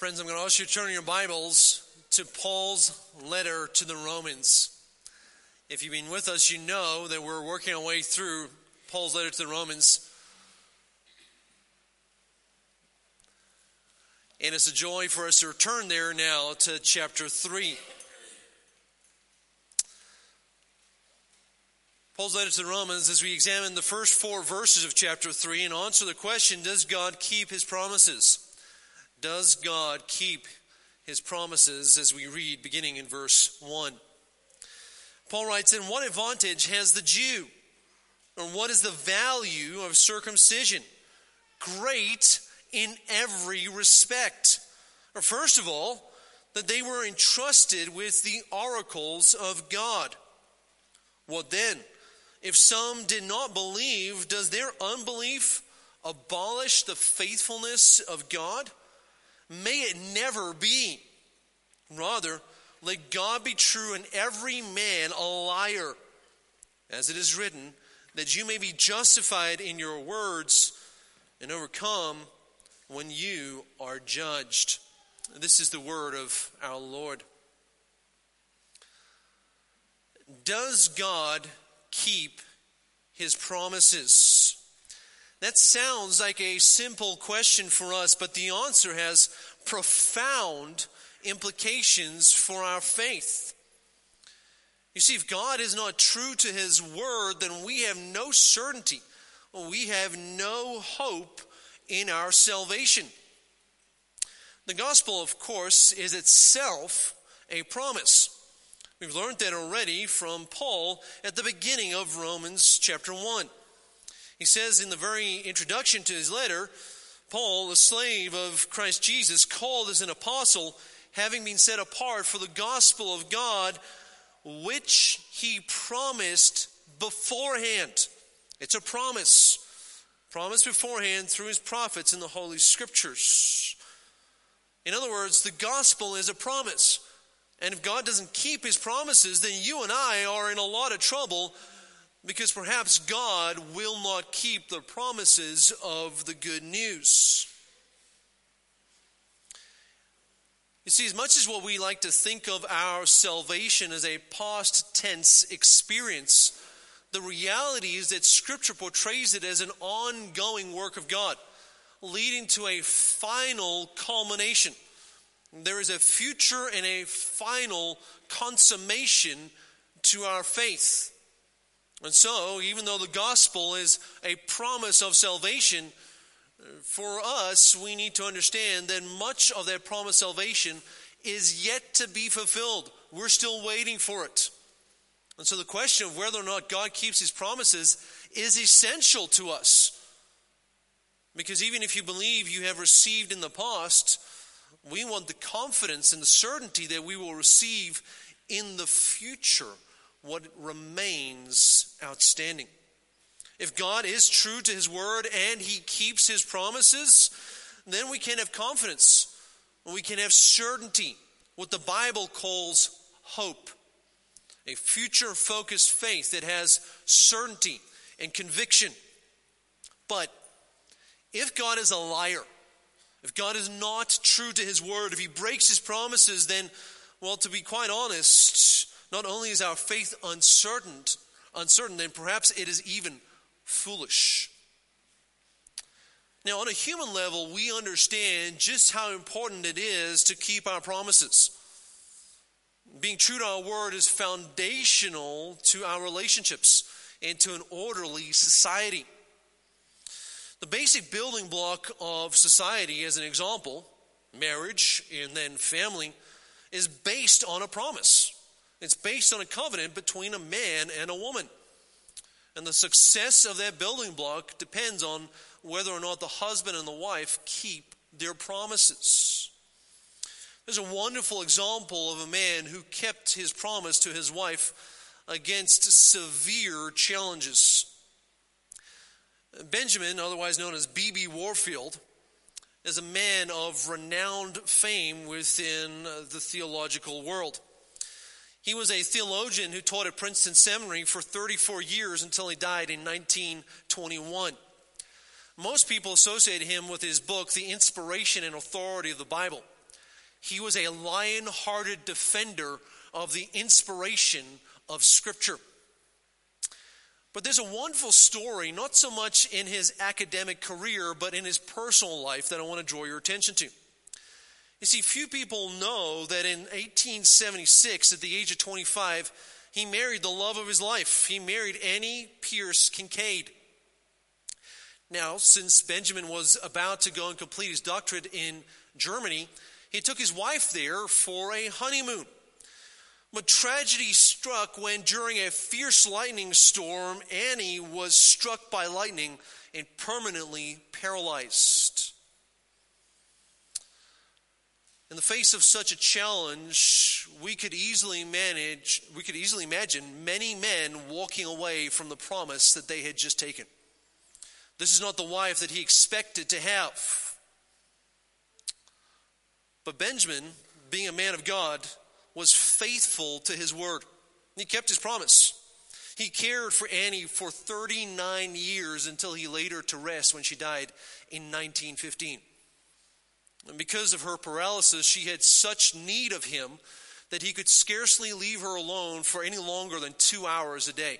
Friends, I'm going to ask you to turn your Bibles to Paul's letter to the Romans. If you've been with us, you know that we're working our way through Paul's letter to the Romans. And it's a joy for us to return there now to chapter 3. Paul's letter to the Romans, as we examine the first 4 verses of chapter 3 and answer the question, does God keep his promises? Does God keep his promises, as we read beginning in verse 1. Paul writes, "And what advantage has the Jew? Or what is the value of circumcision? Great in every respect. Or first of all, that they were entrusted with the oracles of God. What then? If some did not believe, does their unbelief abolish the faithfulness of God? May it never be. Rather, let God be true and every man a liar. As it is written, that you may be justified in your words and overcome when you are judged." This is the word of our Lord. Does God keep his promises? That sounds like a simple question for us, but the answer has profound implications for our faith. You see, if God is not true to his word, then we have no certainty. We have no hope in our salvation. The gospel, of course, is itself a promise. We've learned that already from Paul at the beginning of Romans chapter 1. He says in the very introduction to his letter, Paul, a slave of Christ Jesus, called as an apostle, having been set apart for the gospel of God, which he promised beforehand. It's a promise. Promised beforehand through his prophets in the Holy Scriptures. In other words, the gospel is a promise. And if God doesn't keep his promises, then you and I are in a lot of trouble, because perhaps God will not keep the promises of the good news. You see, as much as what we like to think of our salvation as a past tense experience, the reality is that Scripture portrays it as an ongoing work of God, leading to a final culmination. There is a future and a final consummation to our faith. And so, even though the gospel is a promise of salvation, for us, we need to understand that much of that promised salvation is yet to be fulfilled. We're still waiting for it. And so the question of whether or not God keeps his promises is essential to us. Because even if you believe you have received in the past, we want the confidence and the certainty that we will receive in the future what remains outstanding. If God is true to his word and he keeps his promises, then we can have confidence. We can have certainty, what the Bible calls hope. A future-focused faith that has certainty and conviction. But if God is a liar, if God is not true to his word, if he breaks his promises, then, well, to be quite honest, not only is our faith uncertain, then perhaps it is even foolish. Now, on a human level, we understand just how important it is to keep our promises. Being true to our word is foundational to our relationships and to an orderly society. The basic building block of society, as an example, marriage and then family, is based on a promise. It's based on a covenant between a man and a woman. And the success of that building block depends on whether or not the husband and the wife keep their promises. There's a wonderful example of a man who kept his promise to his wife against severe challenges. Benjamin, otherwise known as B.B. Warfield, is a man of renowned fame within the theological world. He was a theologian who taught at Princeton Seminary for 34 years until he died in 1921. Most people associate him with his book, The Inspiration and Authority of the Bible. He was a lion-hearted defender of the inspiration of Scripture. But there's a wonderful story, not so much in his academic career, but in his personal life that I want to draw your attention to. You see, few people know that in 1876, at the age of 25, he married the love of his life. He married Annie Pierce Kincaid. Now, since Benjamin was about to go and complete his doctorate in Germany, he took his wife there for a honeymoon. But tragedy struck when, during a fierce lightning storm, Annie was struck by lightning and permanently paralyzed. In the face of such a challenge, we could easily imagine many men walking away from the promise that they had just taken. This is not the wife that he expected to have. But Benjamin, being a man of God, was faithful to his word. He kept his promise. He cared for Annie for 39 years until he laid her to rest when she died in 1915. And because of her paralysis, she had such need of him that he could scarcely leave her alone for any longer than 2 hours a day.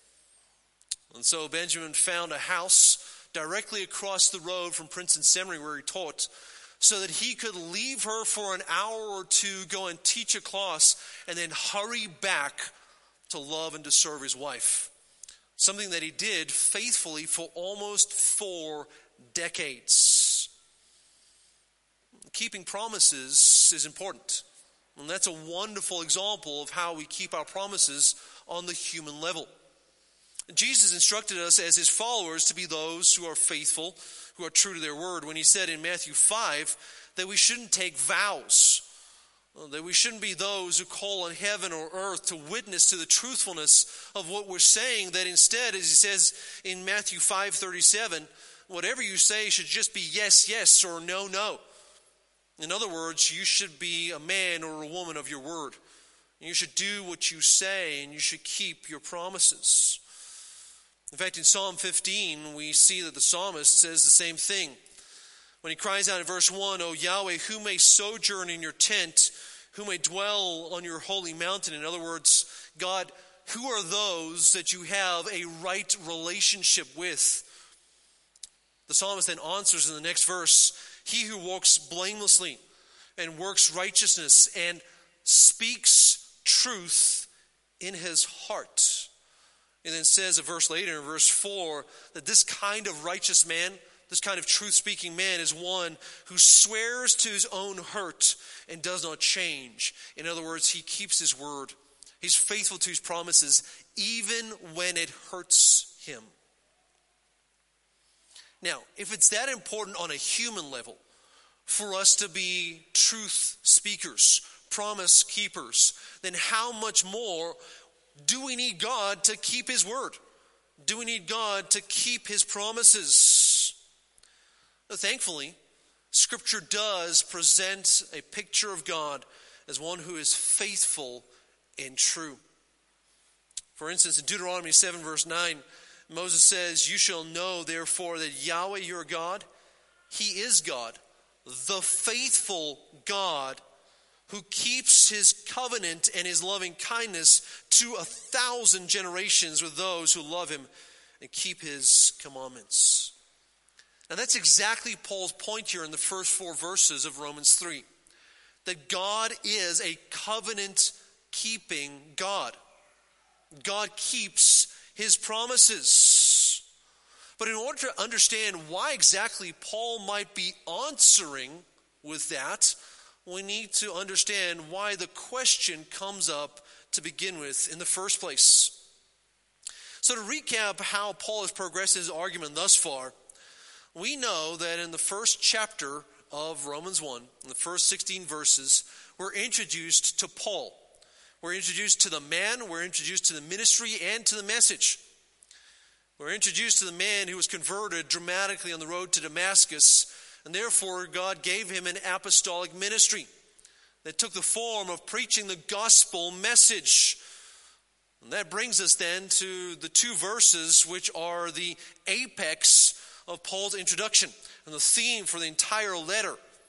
And so Benjamin found a house directly across the road from Princeton Seminary where he taught, so that he could leave her for an hour or two, go and teach a class, and then hurry back to love and to serve his wife. Something that he did faithfully for almost 4 decades. Keeping promises is important. And that's a wonderful example of how we keep our promises on the human level. Jesus instructed us as his followers to be those who are faithful, who are true to their word, when he said in Matthew 5 that we shouldn't take vows, that we shouldn't be those who call on heaven or earth to witness to the truthfulness of what we're saying, that instead, as he says in Matthew 5:37, whatever you say should just be yes, yes, or no, no. In other words, you should be a man or a woman of your word. You should do what you say, and you should keep your promises. In fact, in Psalm 15, we see that the psalmist says the same thing. When he cries out in verse 1, O Yahweh, who may sojourn in your tent, who may dwell on your holy mountain? In other words, God, who are those that you have a right relationship with? The psalmist then answers in the next verse, he who walks blamelessly and works righteousness and speaks truth in his heart. And then says a verse later, in verse 4, that this kind of righteous man, this kind of truth-speaking man is one who swears to his own hurt and does not change. In other words, he keeps his word. He's faithful to his promises, even when it hurts him. Now, if it's that important on a human level for us to be truth speakers, promise keepers, then how much more do we need God to keep his word? Do we need God to keep his promises? Thankfully, Scripture does present a picture of God as one who is faithful and true. For instance, in Deuteronomy 7 verse 9, Moses says, you shall know therefore that Yahweh your God, he is God, the faithful God, who keeps his covenant and his loving kindness to 1,000 generations with those who love him and keep his commandments. And that's exactly Paul's point here in the first 4 verses of Romans 3. That God is a covenant-keeping God. God keeps his promises. But in order to understand why exactly Paul might be answering with that, we need to understand why the question comes up to begin with in the first place. So to recap how Paul has progressed his argument thus far, we know that in the first chapter of Romans 1, in the first 16 verses, we're introduced to Paul. We're introduced to the man, we're introduced to the ministry, and to the message. We're introduced to the man who was converted dramatically on the road to Damascus, and therefore God gave him an apostolic ministry that took the form of preaching the gospel message. And that brings us then to the 2 verses which are the apex of Paul's introduction and the theme for the entire letter.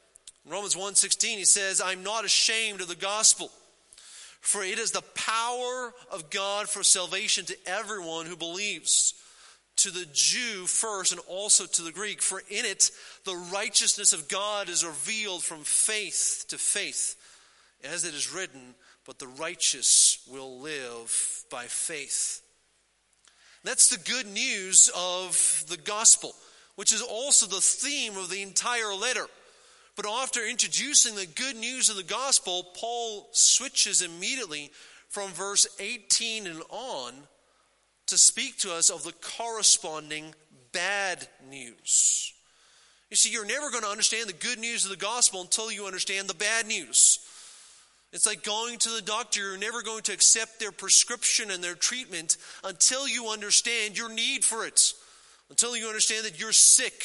In Romans 1:16, he says, I'm not ashamed of the gospel, for it is the power of God for salvation to everyone who believes, to the Jew first and also to the Greek. For in it the righteousness of God is revealed from faith to faith, as it is written, but the righteous will live by faith. That's the good news of the gospel, which is also the theme of the entire letter. But after introducing the good news of the gospel, Paul switches immediately from verse 18 and on to speak to us of the corresponding bad news. You see, you're never going to understand the good news of the gospel until you understand the bad news. It's like going to the doctor. You're never going to accept their prescription and their treatment until you understand your need for it, until you understand that you're sick.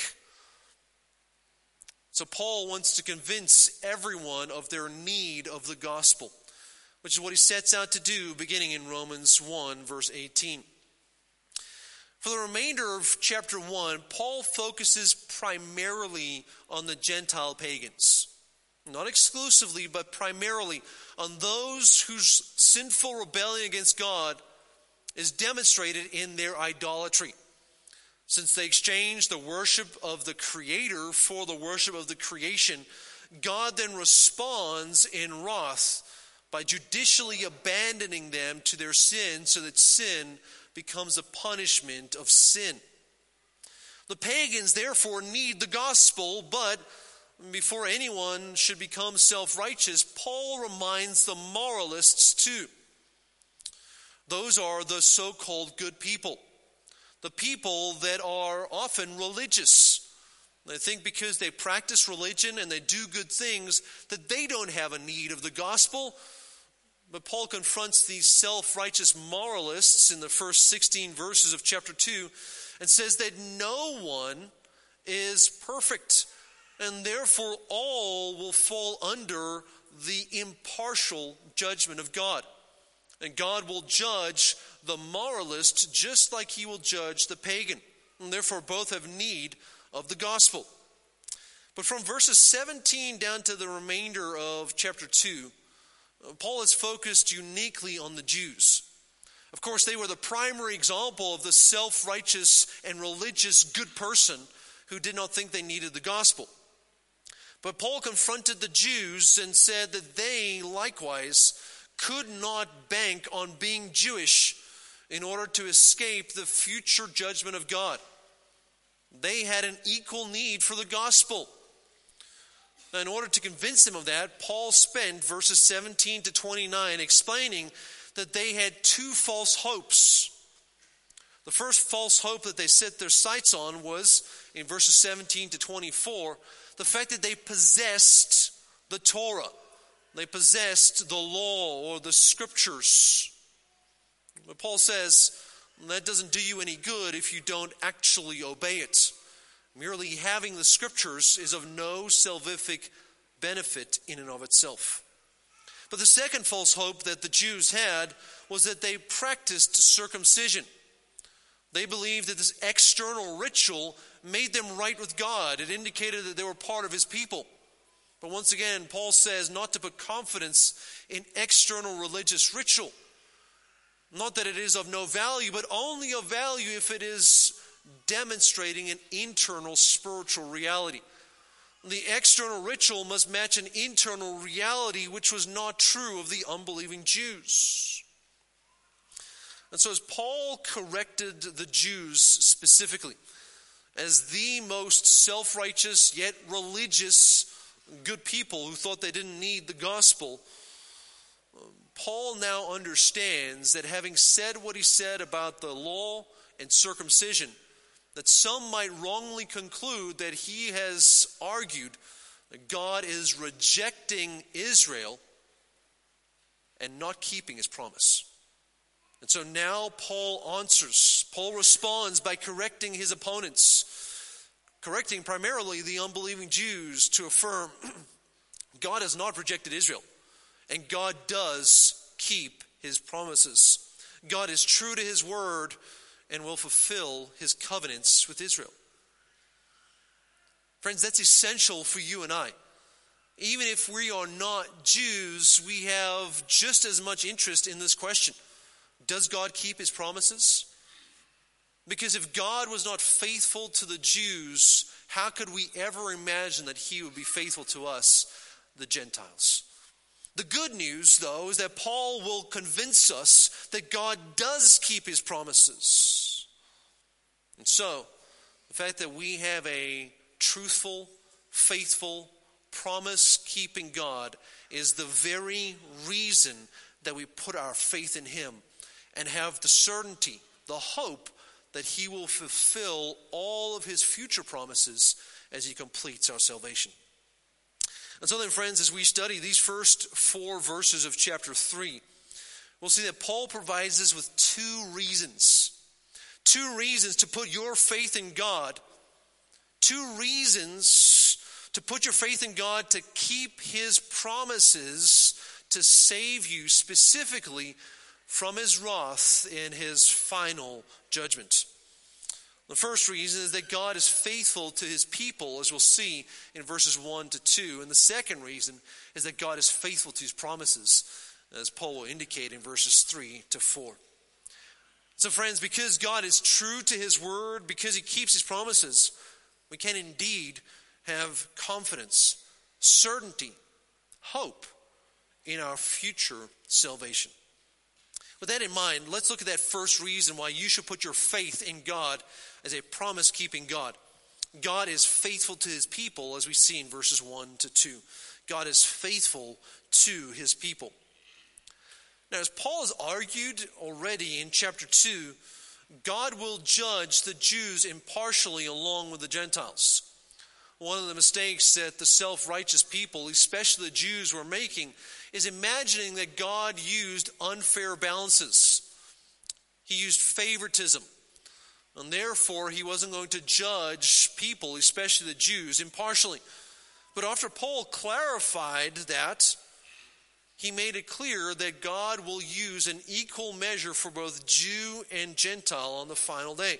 So Paul wants to convince everyone of their need of the gospel, which is what he sets out to do beginning in Romans 1, verse 18. For the remainder of chapter 1, Paul focuses primarily on the Gentile pagans. Not exclusively, but primarily on those whose sinful rebellion against God is demonstrated in their idolatry. Since they exchanged the worship of the Creator for the worship of the creation, God then responds in wrath by judicially abandoning them to their sin so that sin becomes a punishment of sin. The pagans therefore need the gospel, but before anyone should become self-righteous, Paul reminds the moralists too. Those are the so-called good people. The people that are often religious. They think because they practice religion and they do good things that they don't have a need of the gospel. But Paul confronts these self-righteous moralists in the first 16 verses of chapter 2 and says that no one is perfect, and therefore all will fall under the impartial judgment of God. And God will judge the moralist just like he will judge the pagan. And therefore both have need of the gospel. But from verses 17 down to the remainder of chapter 2, Paul is focused uniquely on the Jews. Of course, they were the primary example of the self-righteous and religious good person who did not think they needed the gospel. But Paul confronted the Jews and said that they likewise could not bank on being Jewish in order to escape the future judgment of God. They had an equal need for the gospel. Now, in order to convince them of that, Paul spent verses 17 to 29 explaining that they had two false hopes. The first false hope that they set their sights on was, in verses 17 to 24, the fact that they possessed the Torah. They possessed the law or the scriptures. But Paul says that doesn't do you any good if you don't actually obey it. Merely having the scriptures is of no salvific benefit in and of itself. But the second false hope that the Jews had was that they practiced circumcision. They believed that this external ritual made them right with God. It indicated that they were part of his people. But once again, Paul says not to put confidence in external religious ritual. Not that it is of no value, but only of value if it is demonstrating an internal spiritual reality. The external ritual must match an internal reality, which was not true of the unbelieving Jews. And so as Paul corrected the Jews specifically as the most self-righteous yet religious good people who thought they didn't need the gospel, Paul now understands that having said what he said about the law and circumcision, that some might wrongly conclude that he has argued that God is rejecting Israel and not keeping his promise. And so now Paul answers. Paul responds by correcting his opponents, correcting primarily the unbelieving Jews, to affirm God has not rejected Israel, and God does keep his promises. God is true to his word and will fulfill his covenants with Israel. Friends, that's essential for you and I. even if we are not Jews, we have just as much interest in this question. Does God keep his promises? Because if God was not faithful to the Jews, how could we ever imagine that he would be faithful to us, the Gentiles? The good news, though, is that Paul will convince us that God does keep his promises. And so, the fact that we have a truthful, faithful, promise-keeping God is the very reason that we put our faith in him and have the certainty, the hope that he will fulfill all of his future promises as he completes our salvation. And so then, friends, as we study these first 4 verses of chapter 3, we'll see that Paul provides us with 2 reasons. 2 reasons to put your faith in God. 2 reasons to put your faith in God to keep his promises to save you specifically from his wrath in his final judgment. The first reason is that God is faithful to his people, as we'll see in verses 1 to 2. And the second reason is that God is faithful to his promises, as Paul will indicate in verses 3 to 4. So friends, because God is true to his word, because he keeps his promises, we can indeed have confidence, certainty, hope in our future salvation. With that in mind, let's look at that first reason why you should put your faith in God as a promise-keeping God. God is faithful to his people, as we see in verses 1 to 2. God is faithful to his people. Now, as Paul has argued already in chapter 2, God will judge the Jews impartially along with the Gentiles. One of the mistakes that the self-righteous people, especially the Jews, were making is imagining that God used unfair balances. He used favoritism. And therefore, he wasn't going to judge people, especially the Jews, impartially. But after Paul clarified that, he made it clear that God will use an equal measure for both Jew and Gentile on the final day.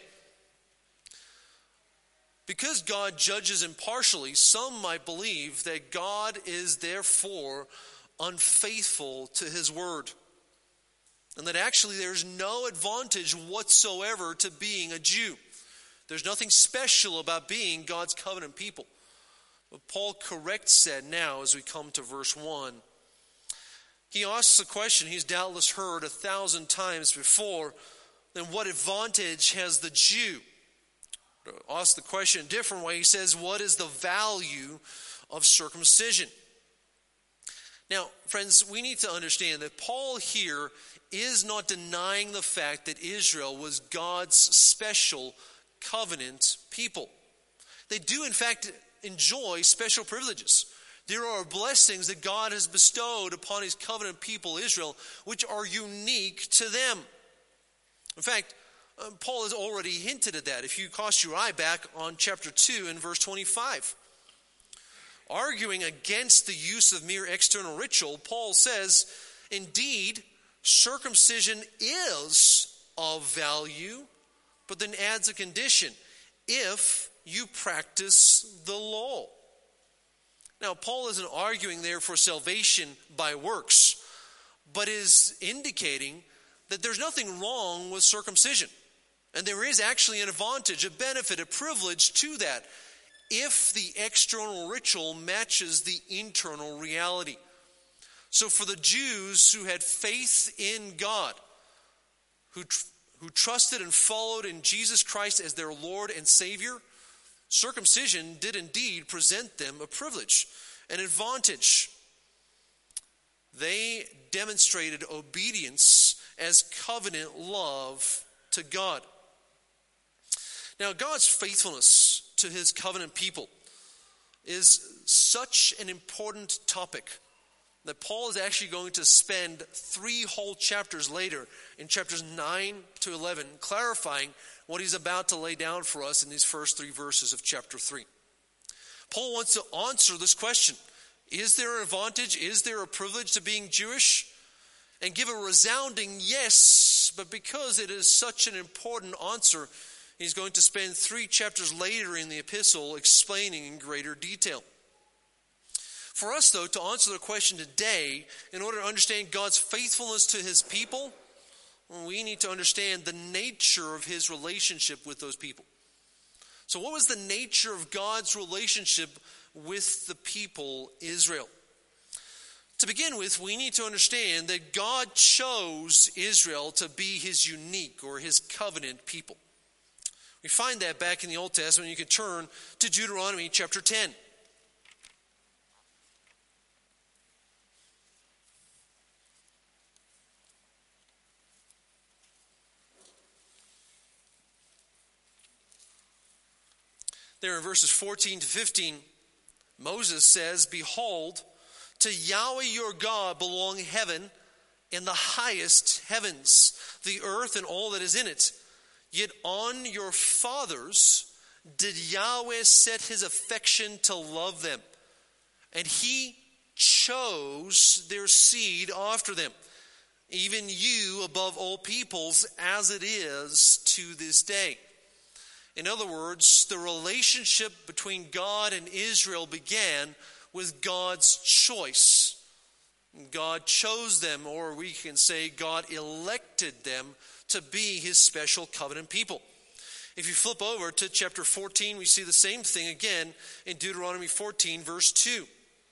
Because God judges impartially, some might believe that God is therefore unfaithful to his word. And that actually there's no advantage whatsoever to being a Jew. There's nothing special about being God's covenant people. But Paul corrects that now as we come to verse 1. He asks a question he's doubtless heard 1,000 times before. Then what advantage has the Jew? To ask the question a different way, he says, what is the value of circumcision? Now, friends, we need to understand that Paul here is not denying the fact that Israel was God's special covenant people. They do, in fact, enjoy special privileges. There are blessings that God has bestowed upon his covenant people, Israel, which are unique to them. In fact, Paul has already hinted at that. If you cast your eye back on chapter 2 and verse 25. Arguing against the use of mere external ritual, Paul says, indeed, circumcision is of value, but then adds a condition, if you practice the law. Now, Paul isn't arguing there for salvation by works, but is indicating that there's nothing wrong with circumcision. And there is actually an advantage, a benefit, a privilege to that, if the external ritual matches the internal reality. So for the Jews who had faith in God, who trusted and followed in Jesus Christ as their Lord and Savior, circumcision did indeed present them a privilege, an advantage. They demonstrated obedience as covenant love to God. Now, God's faithfulness to his covenant people is such an important topic that Paul is actually going to spend 3 whole chapters later in chapters 9 to 11 clarifying what he's about to lay down for us in these first 3 verses of chapter 3. Paul wants to answer this question. Is there an advantage? Is there a privilege to being Jewish? And give a resounding yes, but because it is such an important answer, he's going to spend 3 chapters later in the epistle explaining in greater detail. For us, though, to answer the question today, in order to understand God's faithfulness to his people, we need to understand the nature of his relationship with those people. So what was the nature of God's relationship with the people Israel? To begin with, we need to understand that God chose Israel to be his unique or his covenant people. We find that back in the Old Testament. You can turn to Deuteronomy chapter 10. There in verses 14 to 15, Moses says, "Behold, to Yahweh your God belong heaven and the highest heavens, the earth and all that is in it. Yet on your fathers did Yahweh set his affection to love them, and he chose their seed after them, even you above all peoples, as it is to this day." In other words, the relationship between God and Israel began with God's choice. God chose them, or we can say God elected them to be his special covenant people. If you flip over to chapter 14, we see the same thing again in Deuteronomy 14, verse 2.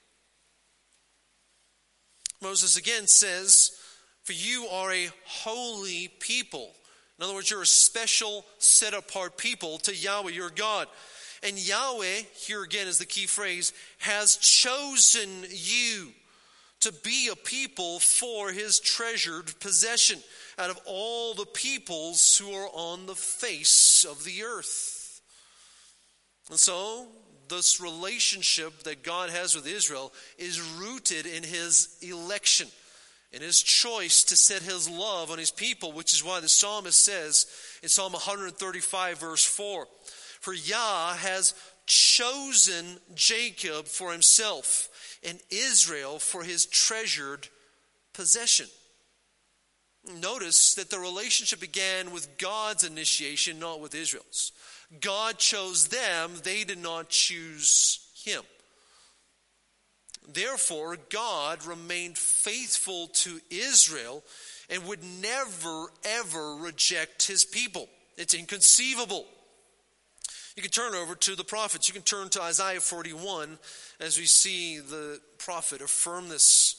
Moses again says, "For you are a holy people." In other words, you're a special, set-apart people to Yahweh your God. And Yahweh, here again is the key phrase, has chosen you to be a people for his treasured possession out of all the peoples who are on the face of the earth. And so, this relationship that God has with Israel is rooted in his election, in his choice to set his love on his people, which is why the psalmist says in Psalm 135, verse 4, "For Yah has chosen Jacob for himself, and Israel for his treasured possession." Notice that the relationship began with God's initiation, not with Israel's. God chose them, they did not choose him. Therefore, God remained faithful to Israel and would never, ever reject his people. It's inconceivable. You can turn over to the prophets. You can turn to Isaiah 41 as we see the prophet affirm this.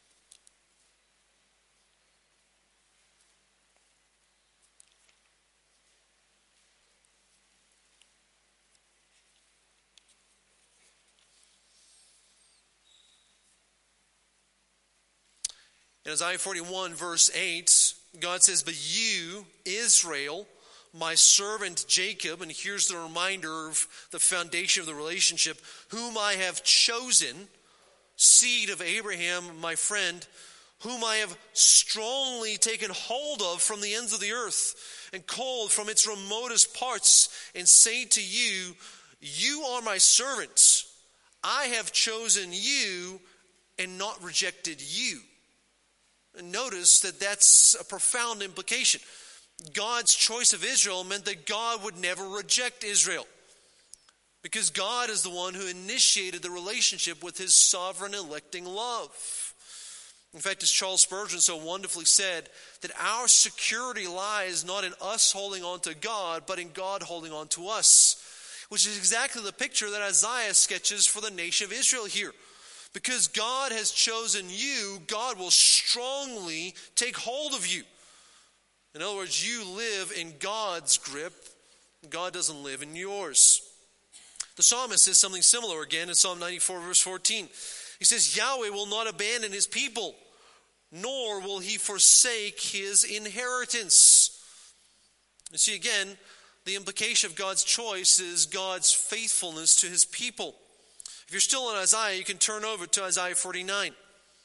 In Isaiah 41, verse 8, God says, "But you, Israel, my servant Jacob," and here's the reminder of the foundation of the relationship, "whom I have chosen, seed of Abraham, my friend, whom I have strongly taken hold of from the ends of the earth, and called from its remotest parts, and say to you, you are my servants. I have chosen you and not rejected you." And notice that that's a profound implication. God's choice of Israel meant that God would never reject Israel, because God is the one who initiated the relationship with his sovereign electing love. In fact, as Charles Spurgeon so wonderfully said, that our security lies not in us holding on to God, but in God holding on to us, which is exactly the picture that Isaiah sketches for the nation of Israel here. Because God has chosen you, God will strongly take hold of you. In other words, you live in God's grip. God doesn't live in yours. The psalmist says something similar again in Psalm 94, verse 14. He says, "Yahweh will not abandon his people, nor will he forsake his inheritance." You see, again, the implication of God's choice is God's faithfulness to his people. If you're still in Isaiah, you can turn over to Isaiah 49.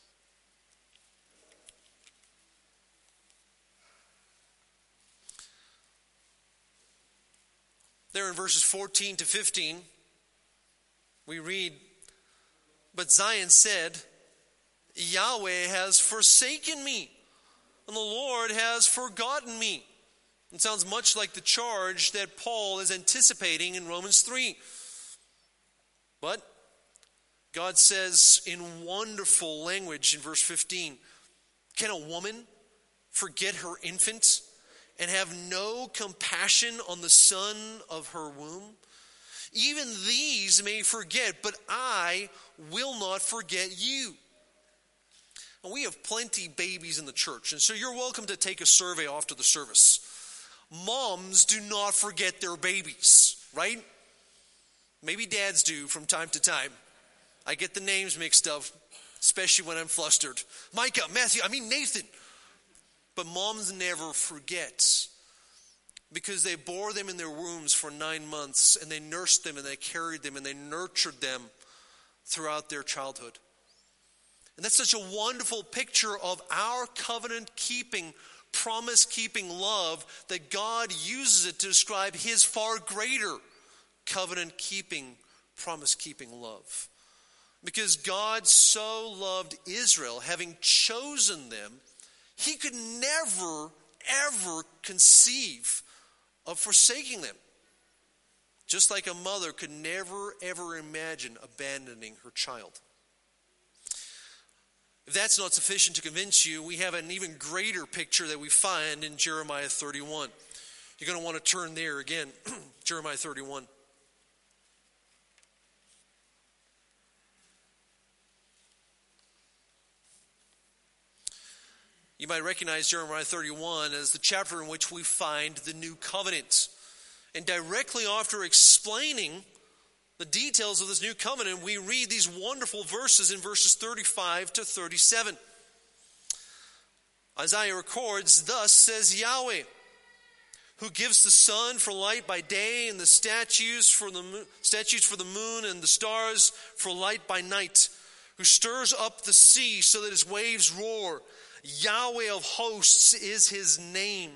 There in verses 14 to 15, we read, "But Zion said, Yahweh has forsaken me, and the Lord has forgotten me." It sounds much like the charge that Paul is anticipating in Romans 3. But God says in wonderful language in verse 15, can a woman forget her infant and have no compassion on the son of her womb? Even these may forget, but I will not forget you. And we have plenty babies in the church, and so you're welcome to take a survey after the service. Moms do not forget their babies, right? Maybe dads do from time to time. I get the names mixed up, especially when I'm flustered. Micah, Matthew, Nathan. But moms never forget, because they bore them in their wombs for 9 months, and they nursed them, and they carried them, and they nurtured them throughout their childhood. And that's such a wonderful picture of our covenant-keeping, promise-keeping love, that God uses it to describe his far greater covenant-keeping, promise-keeping love. Because God so loved Israel, having chosen them, he could never, ever conceive of forsaking them. Just like a mother could never, ever imagine abandoning her child. If that's not sufficient to convince you, we have an even greater picture that we find in Jeremiah 31. You're going to want to turn there again. Jeremiah 31. You might recognize Jeremiah 31 as the chapter in which we find the new covenant. And directly after explaining the details of this new covenant, we read these wonderful verses in verses 35 to 37. Isaiah records, "Thus says Yahweh, who gives the sun for light by day and the statutes for the moon and the stars for light by night, who stirs up the sea so that its waves roar. Yahweh of hosts is his name."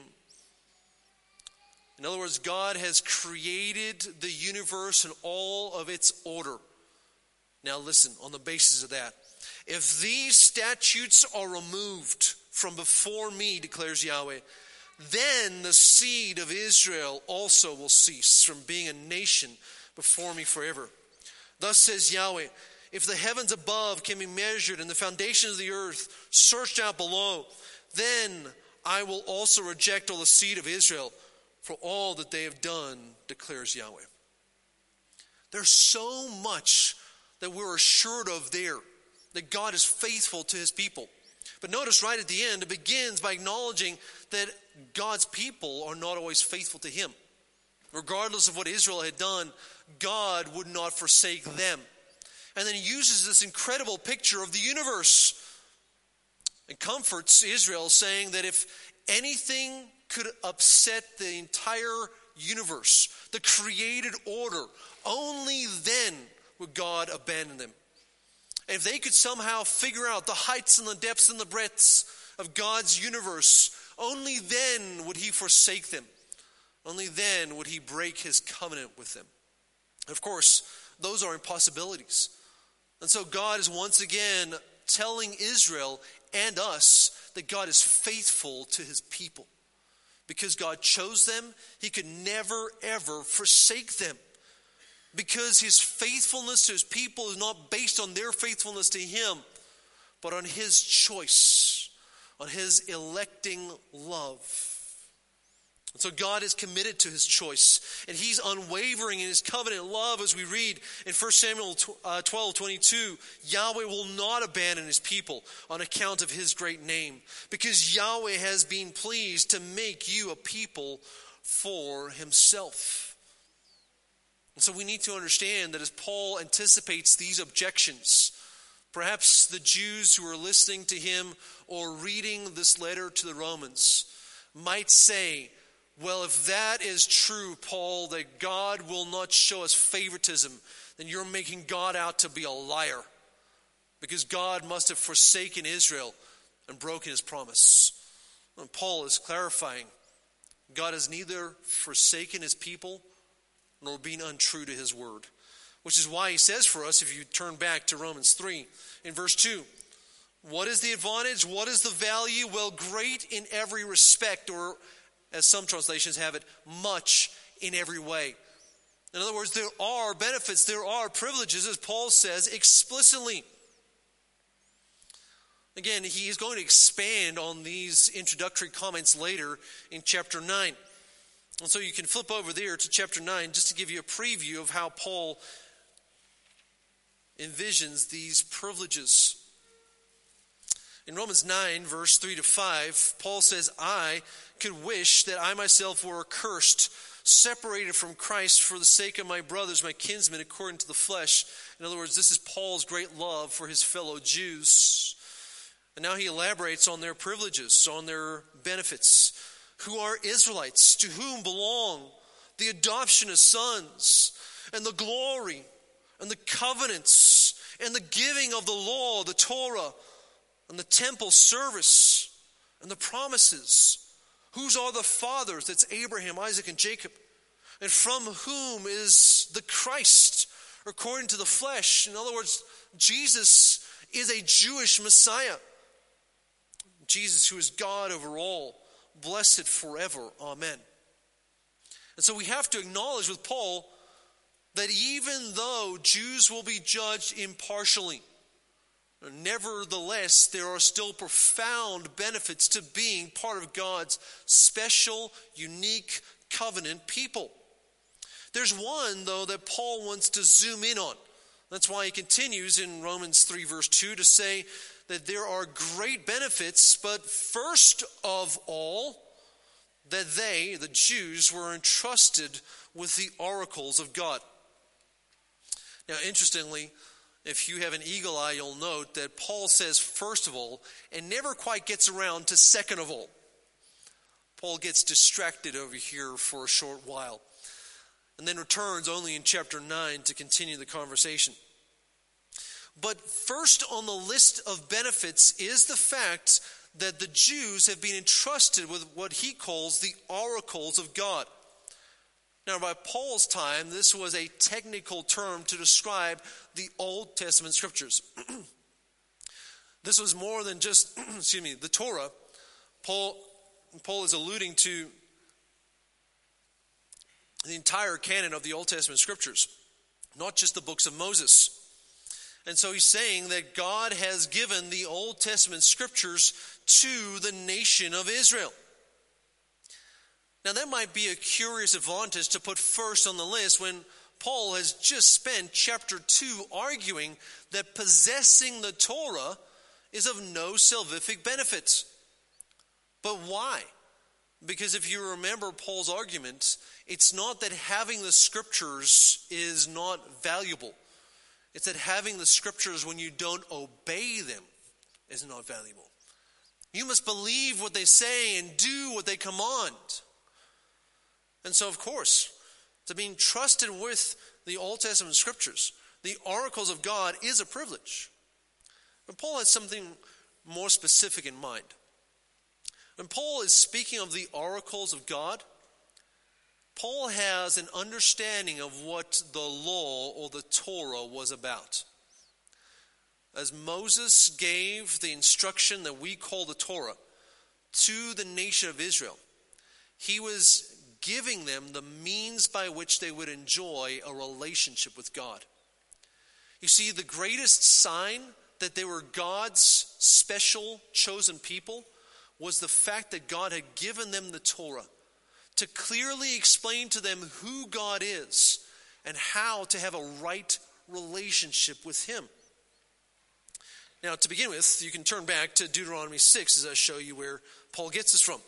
In other words, God has created the universe and all of its order. Now listen, on the basis of that, if these statutes are removed from before me, declares Yahweh, then the seed of Israel also will cease from being a nation before me forever. Thus says Yahweh, if the heavens above can be measured and the foundations of the earth searched out below, then I will also reject all the seed of Israel for all that they have done, declares Yahweh. There's so much that we're assured of there, that God is faithful to his people. But notice right at the end, it begins by acknowledging that God's people are not always faithful to him. Regardless of what Israel had done, God would not forsake them. And then he uses this incredible picture of the universe and comforts Israel, saying that if anything could upset the entire universe, the created order, only then would God abandon them. And if they could somehow figure out the heights and the depths and the breadths of God's universe, only then would he forsake them. Only then would he break his covenant with them. Of course, those are impossibilities. And so God is once again telling Israel and us that God is faithful to his people. Because God chose them, he could never, ever forsake them. Because his faithfulness to his people is not based on their faithfulness to him, but on his choice, on his electing love. And so God is committed to his choice, and he's unwavering in his covenant love, as we read in 1 Samuel 12:22. Yahweh will not abandon his people on account of his great name, because Yahweh has been pleased to make you a people for himself. And so we need to understand that as Paul anticipates these objections, perhaps the Jews who are listening to him or reading this letter to the Romans might say, well, if that is true, Paul, that God will not show us favoritism, then you're making God out to be a liar. Because God must have forsaken Israel and broken his promise. And Paul is clarifying, God has neither forsaken his people nor been untrue to his word. Which is why he says for us, if you turn back to Romans 3, in verse 2, what is the advantage? What is the value? Well, great in every respect, or as some translations have it, much in every way. In other words, there are benefits, there are privileges, as Paul says explicitly. Again, he is going to expand on these introductory comments later in chapter 9. And so you can flip over there to chapter 9 just to give you a preview of how Paul envisions these privileges. In Romans 9, verse 3 to 5, Paul says, I could wish that I myself were accursed, separated from Christ for the sake of my brothers, my kinsmen, according to the flesh. In other words, this is Paul's great love for his fellow Jews. And now he elaborates on their privileges, on their benefits. Who are Israelites, to whom belong the adoption as sons, and the glory, and the covenants, and the giving of the law, the Torah, and the temple service, and the promises. Whose are the fathers? That's Abraham, Isaac, and Jacob. And from whom is the Christ, according to the flesh? In other words, Jesus is a Jewish Messiah. Jesus, who is God over all, blessed forever. Amen. And so we have to acknowledge with Paul that even though Jews will be judged impartially, nevertheless, there are still profound benefits to being part of God's special, unique covenant people. There's one, though, that Paul wants to zoom in on. That's why he continues in Romans 3, verse 2 to say that there are great benefits, but first of all, that they, the Jews, were entrusted with the oracles of God. Now, interestingly, if you have an eagle eye, you'll note that Paul says first of all, and never quite gets around to second of all. Paul gets distracted over here for a short while, and then returns only in chapter 9 to continue the conversation. But first on the list of benefits is the fact that the Jews have been entrusted with what he calls the oracles of God. Now, by Paul's time, this was a technical term to describe the Old Testament scriptures. This was more than just, the Torah. Paul is alluding to the entire canon of the Old Testament scriptures, not just the books of Moses. And so he's saying that God has given the Old Testament scriptures to the nation of Israel. Now that might be a curious advantage to put first on the list when Paul has just spent chapter 2 arguing that possessing the Torah is of no salvific benefit. But why? Because if you remember Paul's argument, it's not that having the scriptures is not valuable. It's that having the scriptures when you don't obey them is not valuable. You must believe what they say and do what they command. And so, of course, to being trusted with the Old Testament scriptures, the oracles of God, is a privilege. But Paul has something more specific in mind. When Paul is speaking of the oracles of God, Paul has an understanding of what the law or the Torah was about. As Moses gave the instruction that we call the Torah to the nation of Israel, he was giving them the means by which they would enjoy a relationship with God. You see, the greatest sign that they were God's special chosen people was the fact that God had given them the Torah to clearly explain to them who God is and how to have a right relationship with him. Now, to begin with, you can turn back to Deuteronomy 6 as I show you where Paul gets this from.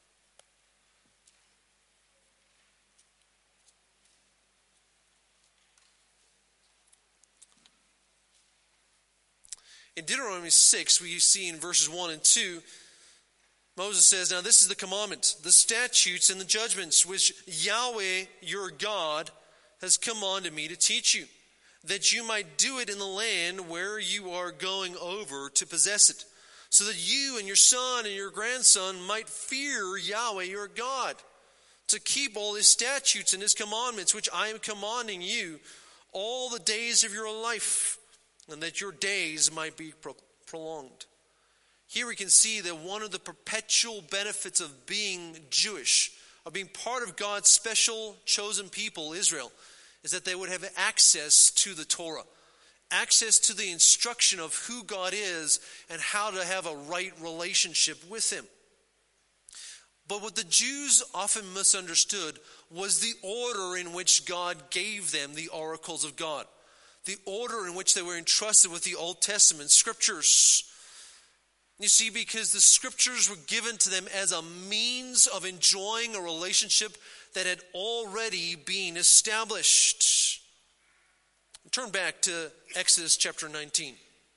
In Deuteronomy 6, we see in verses 1 and 2, Moses says, now this is the commandment, the statutes and the judgments which Yahweh your God has commanded me to teach you, that you might do it in the land where you are going over to possess it, so that you and your son and your grandson might fear Yahweh your God, to keep all his statutes and his commandments which I am commanding you all the days of your life, and that your days might be prolonged. Here we can see that one of the perpetual benefits of being Jewish, of being part of God's special chosen people, Israel, is that they would have access to the Torah, access to the instruction of who God is and how to have a right relationship with Him. But what the Jews often misunderstood was the order in which God gave them the oracles of God, the order in which they were entrusted with the Old Testament scriptures. You see, because the scriptures were given to them as a means of enjoying a relationship that had already been established. Turn back to Exodus chapter 19.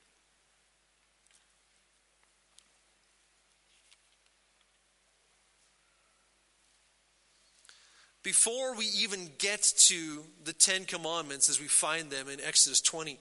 Before we even get to the Ten Commandments as we find them in Exodus 20,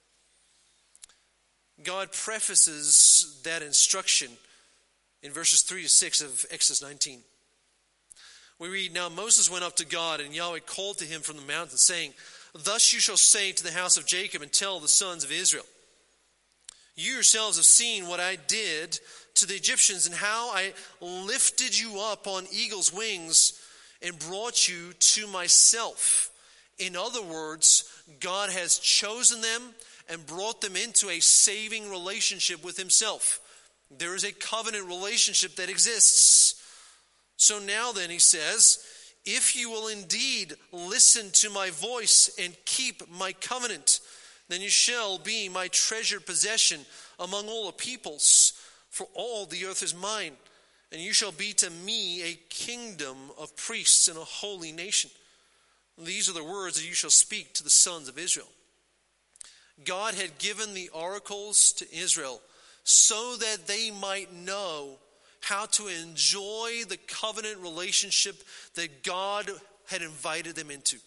God prefaces that instruction in verses 3 to 6 of Exodus 19. We read, "Now Moses went up to God, and Yahweh called to him from the mountain, saying, 'Thus you shall say to the house of Jacob and tell the sons of Israel, you yourselves have seen what I did to the Egyptians and how I lifted you up on eagle's wings and brought you to myself.'" In other words, God has chosen them and brought them into a saving relationship with Himself. There is a covenant relationship that exists. So now then, He says, "If you will indeed listen to my voice and keep my covenant, then you shall be my treasured possession among all the peoples, for all the earth is mine. And you shall be to me a kingdom of priests and a holy nation. These are the words that you shall speak to the sons of Israel." God had given the oracles to Israel so that they might know how to enjoy the covenant relationship that God had invited them into.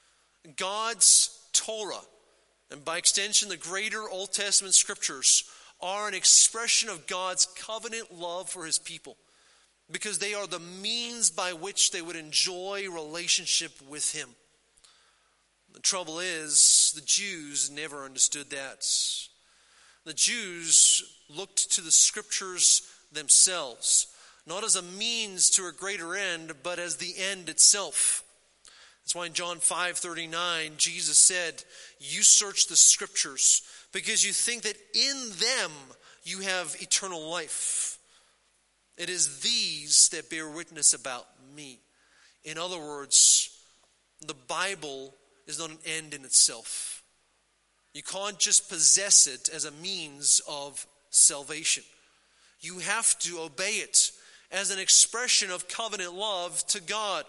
God's Torah, and by extension the greater Old Testament scriptures, are an expression of God's covenant love for His people, because they are the means by which they would enjoy relationship with Him. The trouble is, the Jews never understood that. The Jews looked to the scriptures themselves, not as a means to a greater end, but as the end itself. That's why in John 5:39, Jesus said, "You search the scriptures because you think that in them you have eternal life. It is these that bear witness about me." In other words, the Bible is not an end in itself. You can't just possess it as a means of salvation. You have to obey it as an expression of covenant love to God,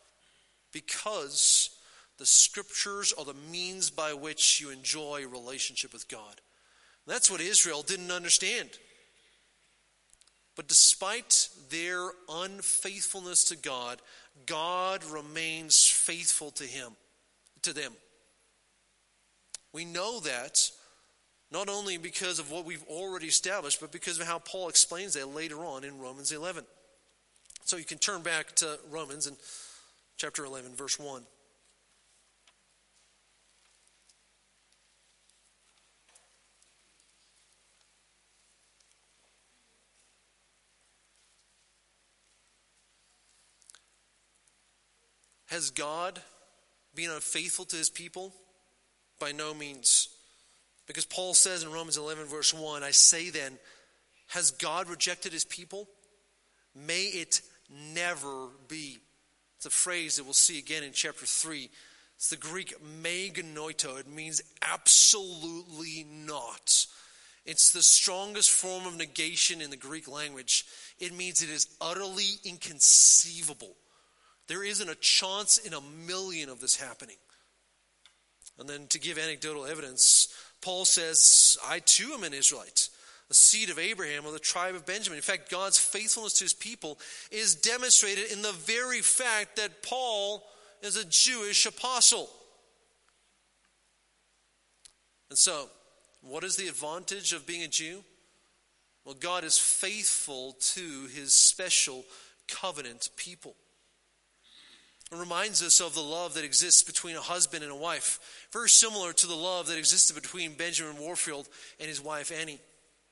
because the scriptures are the means by which you enjoy a relationship with God. That's what Israel didn't understand. But despite their unfaithfulness to God, God remains faithful to them. We know that not only because of what we've already established, but because of how Paul explains that later on in Romans 11. So you can turn back to Romans in chapter 11, verse 1. Has God been unfaithful to His people? By no means. Because Paul says in Romans 11 verse 1, "I say then, has God rejected His people? May it never be." It's a phrase that we'll see again in chapter 3. It's the Greek me genoito. It means absolutely not. It's the strongest form of negation in the Greek language. It means it is utterly inconceivable. There isn't a chance in a million of this happening. And then to give anecdotal evidence, Paul says, "I too am an Israelite, a seed of Abraham of the tribe of Benjamin." In fact, God's faithfulness to His people is demonstrated in the very fact that Paul is a Jewish apostle. And so, what is the advantage of being a Jew? Well, God is faithful to His special covenant people. It reminds us of the love that exists between a husband and a wife, very similar to the love that existed between Benjamin Warfield and his wife Annie.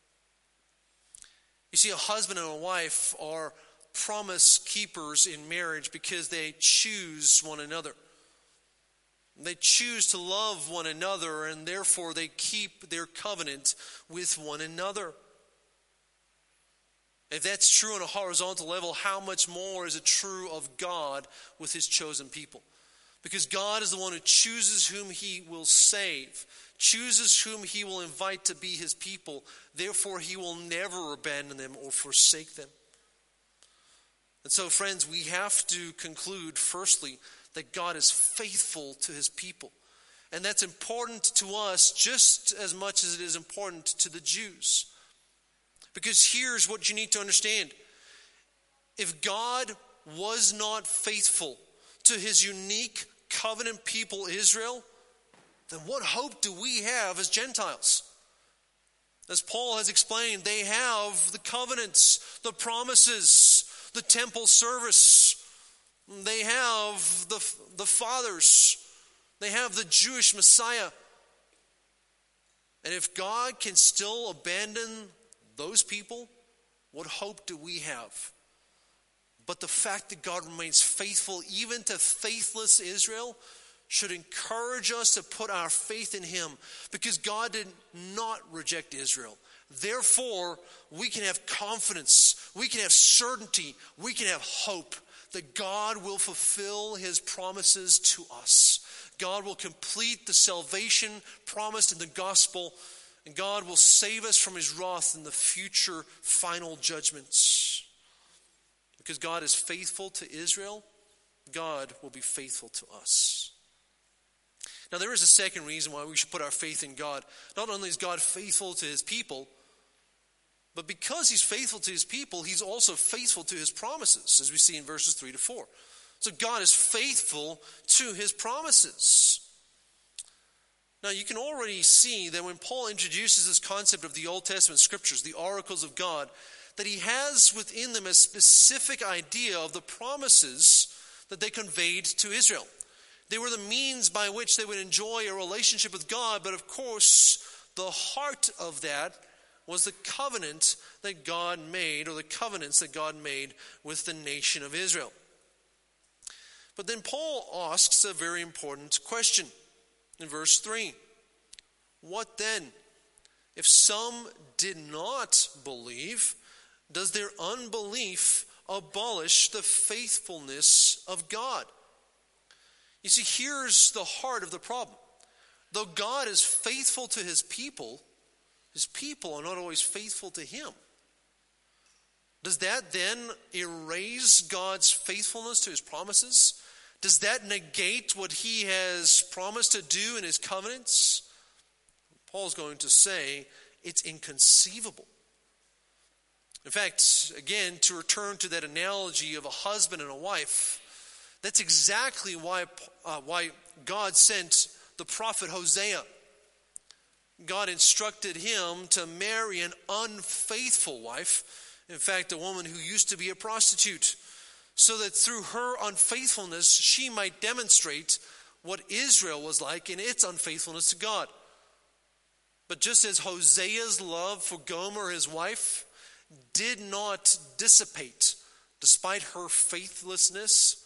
You see, a husband and a wife are promise keepers in marriage because they choose one another. They choose to love one another, and therefore they keep their covenant with one another. If that's true on a horizontal level, how much more is it true of God with his chosen people? Because God is the one who chooses whom he will save, chooses whom he will invite to be his people. Therefore, he will never abandon them or forsake them. And so, friends, we have to conclude, firstly, that God is faithful to his people. And that's important to us just as much as it is important to the Jews. Because here's what you need to understand. If God was not faithful to his unique covenant people Israel, then what hope do we have as Gentiles? As Paul has explained, they have the covenants, the promises, the temple service. They have the fathers. They have the Jewish Messiah. And if God can still abandon those people, what hope do we have? But the fact that God remains faithful even to faithless Israel should encourage us to put our faith in him, because God did not reject Israel. Therefore, we can have confidence, we can have certainty, we can have hope that God will fulfill his promises to us. God will complete the salvation promised in the gospel, and God will save us from his wrath in the future final judgments. Because God is faithful to Israel, God will be faithful to us. Now, there is a second reason why we should put our faith in God. Not only is God faithful to his people, but because he's faithful to his people, he's also faithful to his promises, as we see in verses 3 to 4. So God is faithful to his promises. Now, you can already see that when Paul introduces this concept of the Old Testament scriptures, the oracles of God, that he has within them a specific idea of the promises that they conveyed to Israel. They were the means by which they would enjoy a relationship with God, but of course, the heart of that was the covenant that God made, or the covenants that God made with the nation of Israel. But then Paul asks a very important question in verse 3. What then? If some did not believe, does their unbelief abolish the faithfulness of God? You see, here's the heart of the problem. Though God is faithful to his people are not always faithful to him. Does that then erase God's faithfulness to his promises? Does that negate what he has promised to do in his covenants? Paul's going to say it's inconceivable. In fact, again, to return to that analogy of a husband and a wife, that's exactly why God sent the prophet Hosea. God instructed him to marry an unfaithful wife, in fact, a woman who used to be a prostitute, so that through her unfaithfulness, she might demonstrate what Israel was like in its unfaithfulness to God. But just as Hosea's love for Gomer, his wife, did not dissipate despite her faithlessness,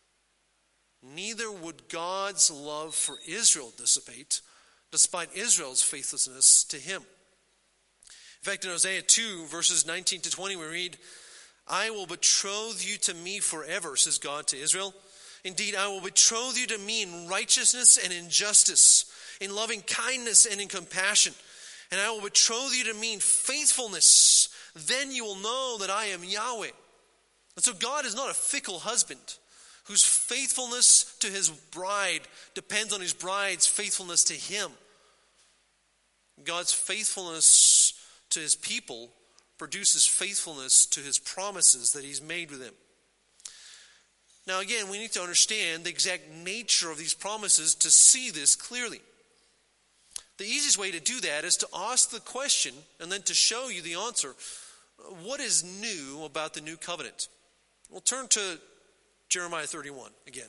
neither would God's love for Israel dissipate despite Israel's faithlessness to him. In fact, in Hosea 2, verses 19 to 20, we read, I will betroth you to me forever, says God to Israel. Indeed, I will betroth you to me in righteousness and in justice, in loving kindness and in compassion. And I will betroth you to me in faithfulness. Then you will know that I am Yahweh. And so God is not a fickle husband whose faithfulness to his bride depends on his bride's faithfulness to him. God's faithfulness to his people produces faithfulness to his promises that he's made with them. Now again, we need to understand the exact nature of these promises to see this clearly. The easiest way to do that is to ask the question and then to show you the answer. What is new about the new covenant? We'll turn to Jeremiah 31 again.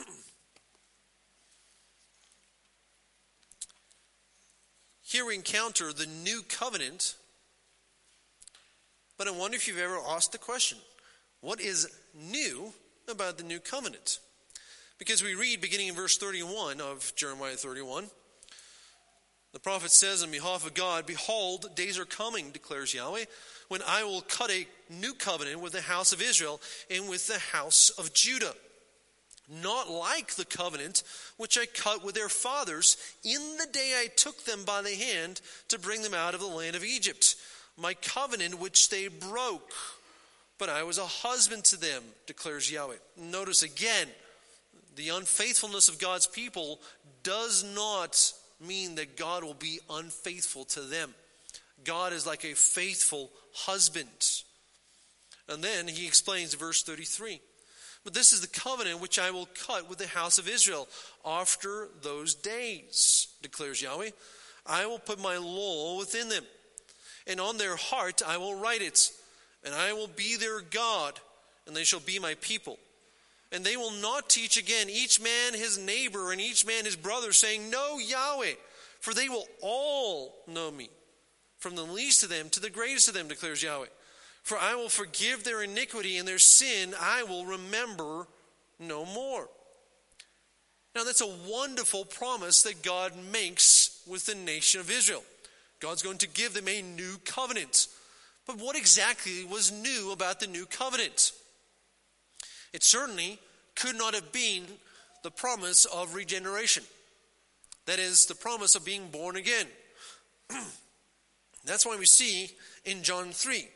Here we encounter the new covenant, but I wonder if you've ever asked the question, what is new about the new covenant? Because we read, beginning in verse 31 of Jeremiah 31, the prophet says on behalf of God, "Behold, days are coming, declares Yahweh, when I will cut a new covenant with the house of Israel and with the house of Judah. Not like the covenant which I cut with their fathers in the day I took them by the hand to bring them out of the land of Egypt. My covenant which they broke, but I was a husband to them, declares Yahweh." Notice again, the unfaithfulness of God's people does not mean that God will be unfaithful to them. God is like a faithful husband. And then he explains verse 33. "But this is the covenant which I will cut with the house of Israel after those days, declares Yahweh. I will put my law within them, and on their heart I will write it, and I will be their God, and they shall be my people. And they will not teach again each man his neighbor and each man his brother, saying, 'Know Yahweh,' for they will all know me, from the least of them to the greatest of them, declares Yahweh. For I will forgive their iniquity, and their sin I will remember no more." Now that's a wonderful promise that God makes with the nation of Israel. God's going to give them a new covenant. But what exactly was new about the new covenant? It certainly could not have been the promise of regeneration. That is, the promise of being born again. That's why we see in John 3,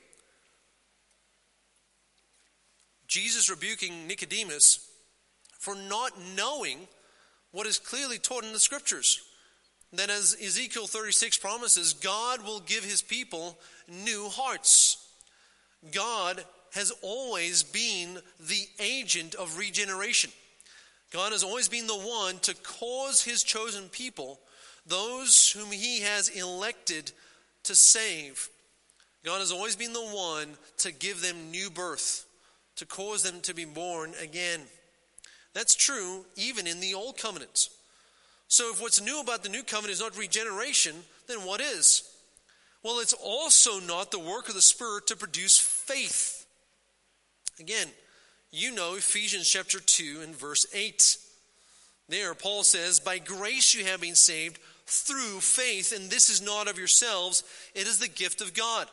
Jesus rebuking Nicodemus for not knowing what is clearly taught in the Scriptures. That as Ezekiel 36 promises, God will give his people new hearts. God has always been the agent of regeneration. God has always been the one to cause his chosen people, those whom he has elected to save. God has always been the one to give them new birth, to cause them to be born again. That's true even in the old covenant. So if what's new about the new covenant is not regeneration, then what is? Well, it's also not the work of the Spirit to produce faith. Again, you know Ephesians chapter 2 and verse 8. There, Paul says, "By grace you have been saved through faith, and this is not of yourselves, it is the gift of God."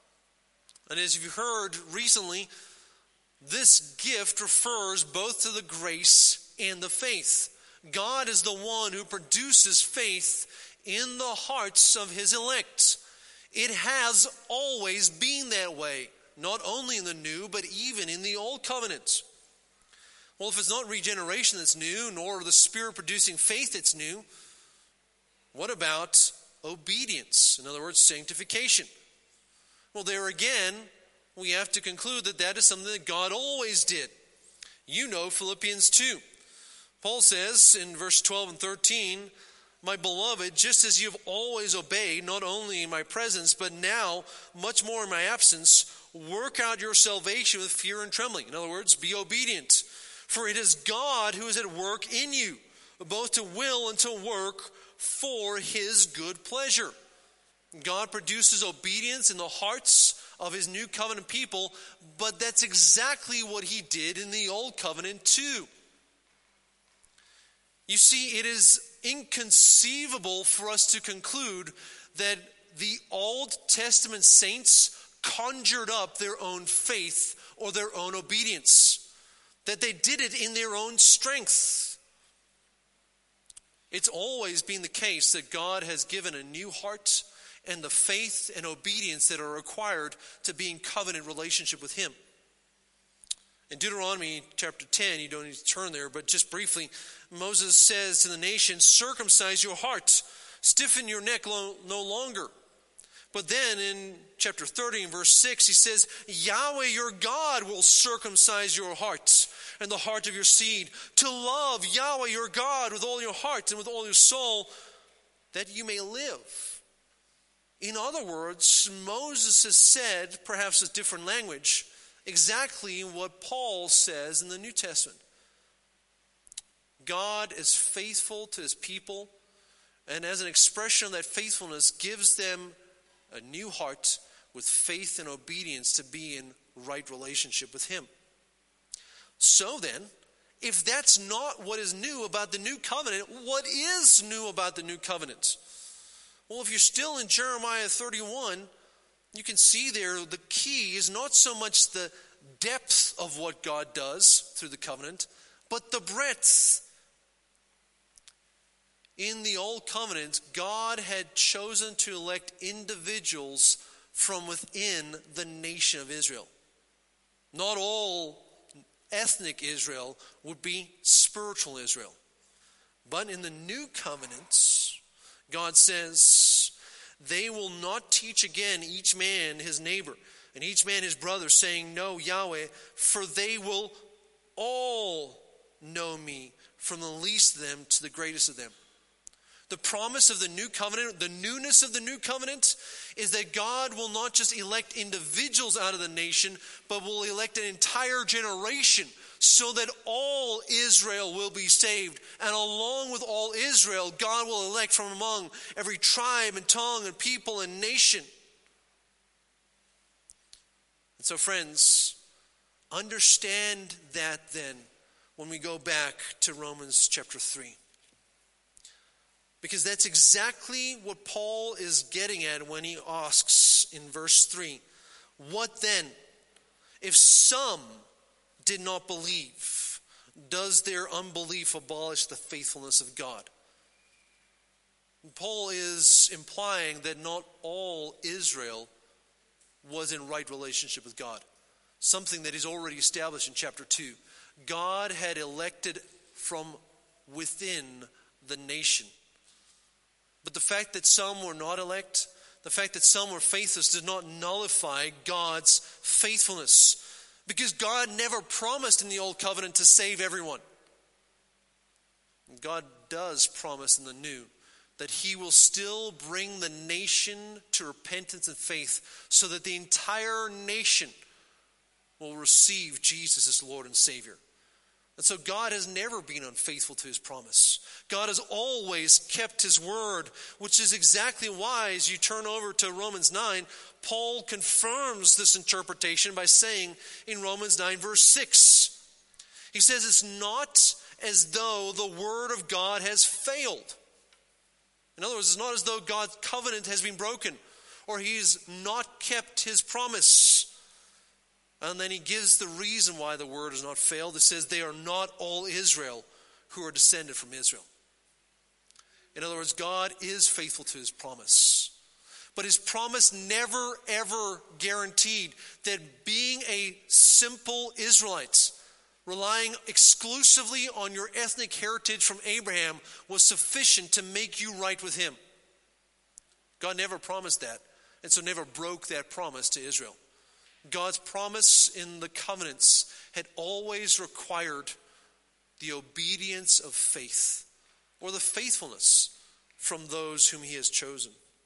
And as you've heard recently, this gift refers both to the grace and the faith. God is the one who produces faith in the hearts of his elect. It has always been that way. Not only in the new, but even in the old covenant. Well, if it's not regeneration that's new, nor the Spirit producing faith that's new, what about obedience? In other words, sanctification. Well, there again, we have to conclude that that is something that God always did. You know Philippians 2. Paul says in verse 12 and 13, "My beloved, just as you have always obeyed, not only in my presence, but now much more in my absence, work out your salvation with fear and trembling." In other words, be obedient. "For it is God who is at work in you, both to will and to work for his good pleasure." God produces obedience in the hearts of his new covenant people, but that's exactly what he did in the old covenant too. You see, it is inconceivable for us to conclude that the Old Testament saints conjured up their own faith or their own obedience, that they did it in their own strength. It's always been the case that God has given a new heart and the faith and obedience that are required to be in covenant relationship with him. In Deuteronomy chapter 10, you don't need to turn there, but just briefly, Moses says to the nation, "Circumcise your heart, stiffen your neck no longer." But then in chapter 30 and verse 6, he says, "Yahweh your God will circumcise your heart and the heart of your seed, to love Yahweh your God with all your heart and with all your soul, that you may live." In other words, Moses has said, perhaps with different language, exactly what Paul says in the New Testament. God is faithful to his people, and as an expression of that faithfulness, gives them a new heart with faith and obedience to be in right relationship with him. So then, if that's not what is new about the new covenant, what is new about the new covenant? Well, if you're still in Jeremiah 31, you can see there the key is not so much the depth of what God does through the covenant, but the breadth. In the old covenant, God had chosen to elect individuals from within the nation of Israel. Not all ethnic Israel would be spiritual Israel. But in the new covenant, God says, they will not teach again each man his neighbor and each man his brother, saying, know Yahweh, for they will all know me, from the least of them to the greatest of them. The promise of the new covenant, the newness of the new covenant, is that God will not just elect individuals out of the nation, but will elect an entire generation so that all Israel will be saved. And along with all Israel, God will elect from among every tribe and tongue and people and nation. And so, friends, understand that then when we go back to Romans chapter 3. Because that's exactly what Paul is getting at when he asks in verse 3, what then? If some did not believe, does their unbelief abolish the faithfulness of God? And Paul is implying that not all Israel was in right relationship with God. Something that is already established in chapter 2. God had elected from within the nation. But the fact that some were not elect, the fact that some were faithless, did not nullify God's faithfulness. Because God never promised in the old covenant to save everyone. God does promise in the new that he will still bring the nation to repentance and faith so that the entire nation will receive Jesus as Lord and Savior. And so God has never been unfaithful to his promise. God has always kept his word, which is exactly why, as you turn over to Romans 9, Paul confirms this interpretation by saying in Romans 9 verse 6, he says it's not as though the word of God has failed. In other words, it's not as though God's covenant has been broken or he's not kept his promise. And then he gives the reason why the word has not failed. It says they are not all Israel who are descended from Israel. In other words, God is faithful to his promise. But his promise never ever guaranteed that being a simple Israelite, relying exclusively on your ethnic heritage from Abraham, was sufficient to make you right with him. God never promised that, and so never broke that promise to Israel. God's promise in the covenants had always required the obedience of faith, or the faithfulness from those whom he has chosen.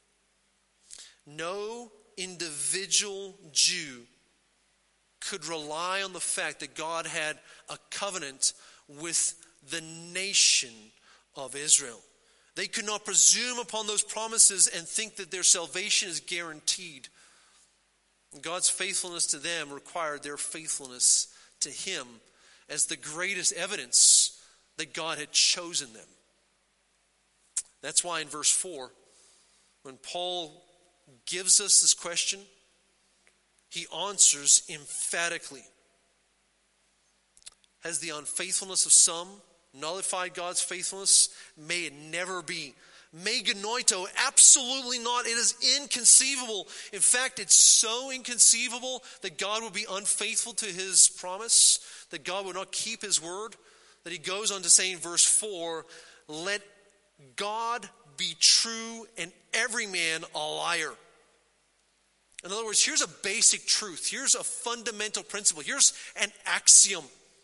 No individual Jew could rely on the fact that God had a covenant with the nation of Israel. They could not presume upon those promises and think that their salvation is guaranteed. God's faithfulness to them required their faithfulness to him as the greatest evidence that God had chosen them. That's why in verse 4, when Paul gives us this question, he answers emphatically. Has the unfaithfulness of some nullified God's faithfulness? May it never be. Me genoito, absolutely not. It is inconceivable. In fact, it's so inconceivable that God would be unfaithful to his promise, that God would not keep his word, that he goes on to say in verse 4, let God be true and every man a liar. In other words, here's a basic truth. Here's a fundamental principle. Here's an axiom.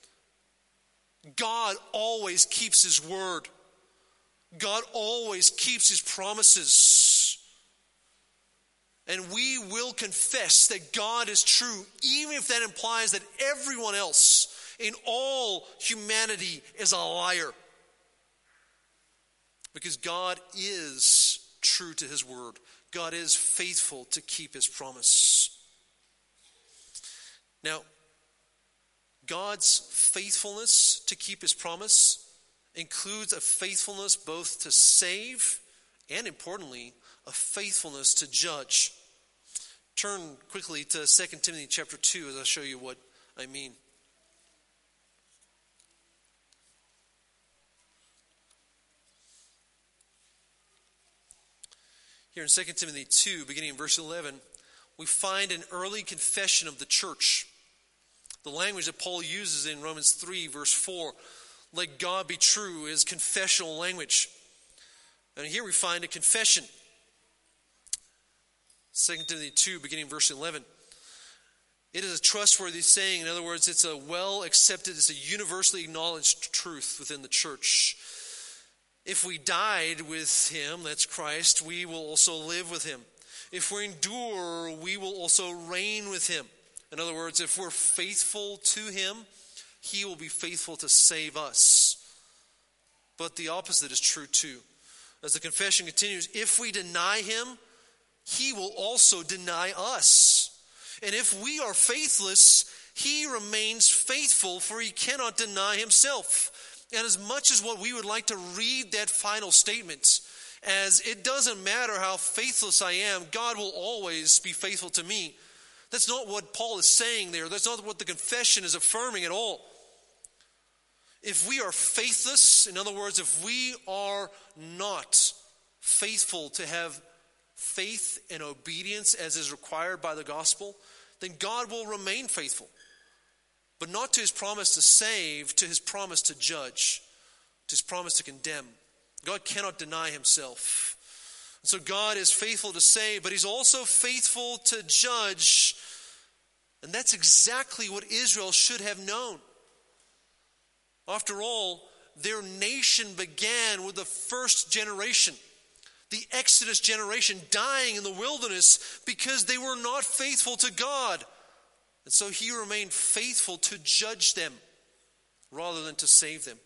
God always keeps his word. God always keeps his promises. And we will confess that God is true, even if that implies that everyone else in all humanity is a liar. Because God is true to his word. God is faithful to keep his promise. Now, God's faithfulness to keep his promise includes a faithfulness both to save and, importantly, a faithfulness to judge. Turn quickly to 2 Timothy chapter 2 as I show you what I mean. Here in 2 Timothy 2, beginning in verse 11, we find an early confession of the church. The language that Paul uses in Romans 3, verse 4, let God be true, is confessional language. And here we find a confession. 2 Timothy 2, beginning verse 11. It is a trustworthy saying. In other words, it's a well accepted, it's a universally acknowledged truth within the church. If we died with him, that's Christ, we will also live with him. If we endure, we will also reign with him. In other words, if we're faithful to him, he will be faithful to save us. But the opposite is true too. As the confession continues, if we deny him, he will also deny us. And if we are faithless, he remains faithful, for he cannot deny himself. And as much as what we would like to read that final statement as it doesn't matter how faithless I am, God will always be faithful to me. That's not what Paul is saying there. That's not what the confession is affirming at all. If we are faithless, in other words, if we are not faithful to have faith and obedience as is required by the gospel, then God will remain faithful. But not to his promise to save, to his promise to judge, to his promise to condemn. God cannot deny himself. And so God is faithful to save, but he's also faithful to judge. And that's exactly what Israel should have known. After all, their nation began with the first generation, the Exodus generation, dying in the wilderness because they were not faithful to God. And so he remained faithful to judge them rather than to save them.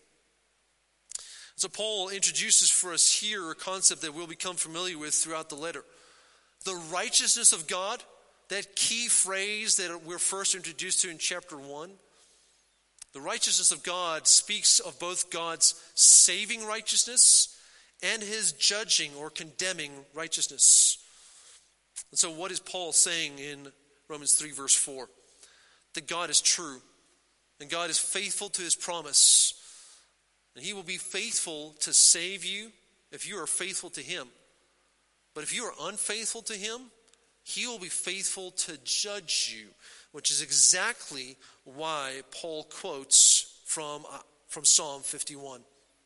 So Paul introduces for us here a concept that we'll become familiar with throughout the letter. The righteousness of God, that key phrase that we're first introduced to in chapter 1. The righteousness of God speaks of both God's saving righteousness and his judging or condemning righteousness. And so what is Paul saying in Romans 3 verse 4? That God is true and God is faithful to his promise. And he will be faithful to save you if you are faithful to him. But if you are unfaithful to him, he will be faithful to judge you, which is exactly why Paul quotes from Psalm 51.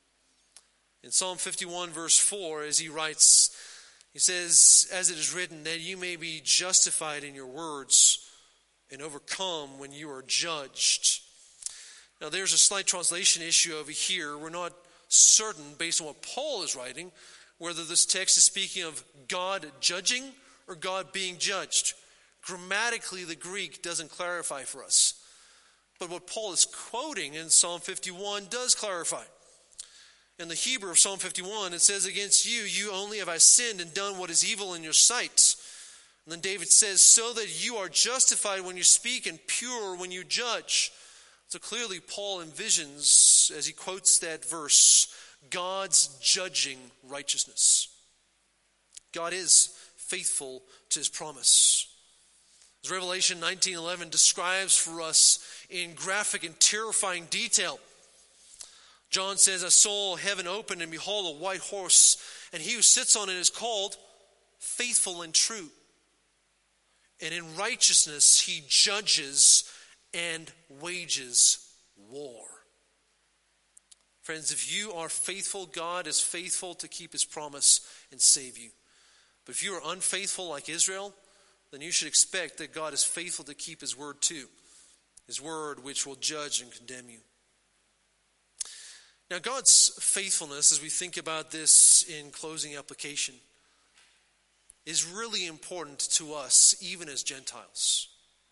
In Psalm 51 verse 4, as he writes, he says, as it is written, that you may be justified in your words and overcome when you are judged. Now there's a slight translation issue over here. We're not certain, based on what Paul is writing, whether this text is speaking of God judging or God being judged. Grammatically, the Greek doesn't clarify for us. But what Paul is quoting in Psalm 51 does clarify. In the Hebrew of Psalm 51, it says, against you only have I sinned and done what is evil in your sight. And then David says, so that you are justified when you speak and pure when you judge. So clearly Paul envisions, as he quotes that verse, God's judging righteousness. God is faithful to his promise. As Revelation 19:11 describes for us in graphic and terrifying detail, John says, I saw heaven open, and behold, a white horse, and he who sits on it is called Faithful and True. And in righteousness he judges and wages war. Friends, if you are faithful, God is faithful to keep his promise and save you. But if you are unfaithful like Israel, then you should expect that God is faithful to keep his word too. His word which will judge and condemn you. Now, God's faithfulness, as we think about this in closing application, is really important to us, even as Gentiles.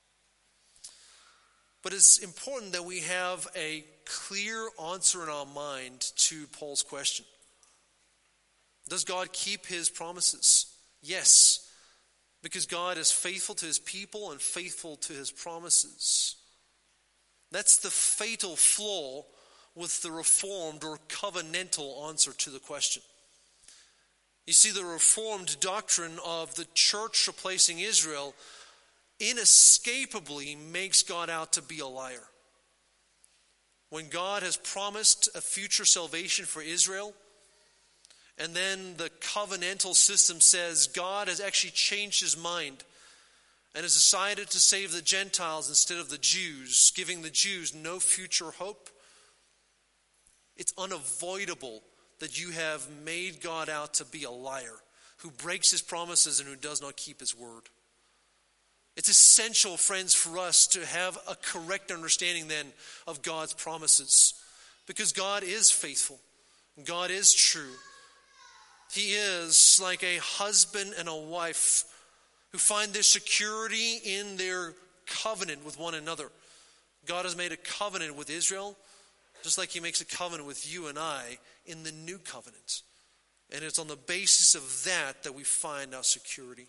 But it's important that we have a clear answer in our mind to Paul's question. Does God keep his promises? Yes, because God is faithful to his people and faithful to his promises. That's the fatal flaw with the Reformed or covenantal answer to the question. You see, the Reformed doctrine of the church replacing Israel inescapably makes God out to be a liar. When God has promised a future salvation for Israel, and then the covenantal system says God has actually changed his mind and has decided to save the Gentiles instead of the Jews, giving the Jews no future hope, it's unavoidable that you have made God out to be a liar who breaks his promises and who does not keep his word. It's essential, friends, for us to have a correct understanding then of God's promises, because God is faithful. God is true. He is like a husband and a wife who find their security in their covenant with one another. God has made a covenant with Israel, just like he makes a covenant with you and I in the new covenant. And it's on the basis of that we find our security.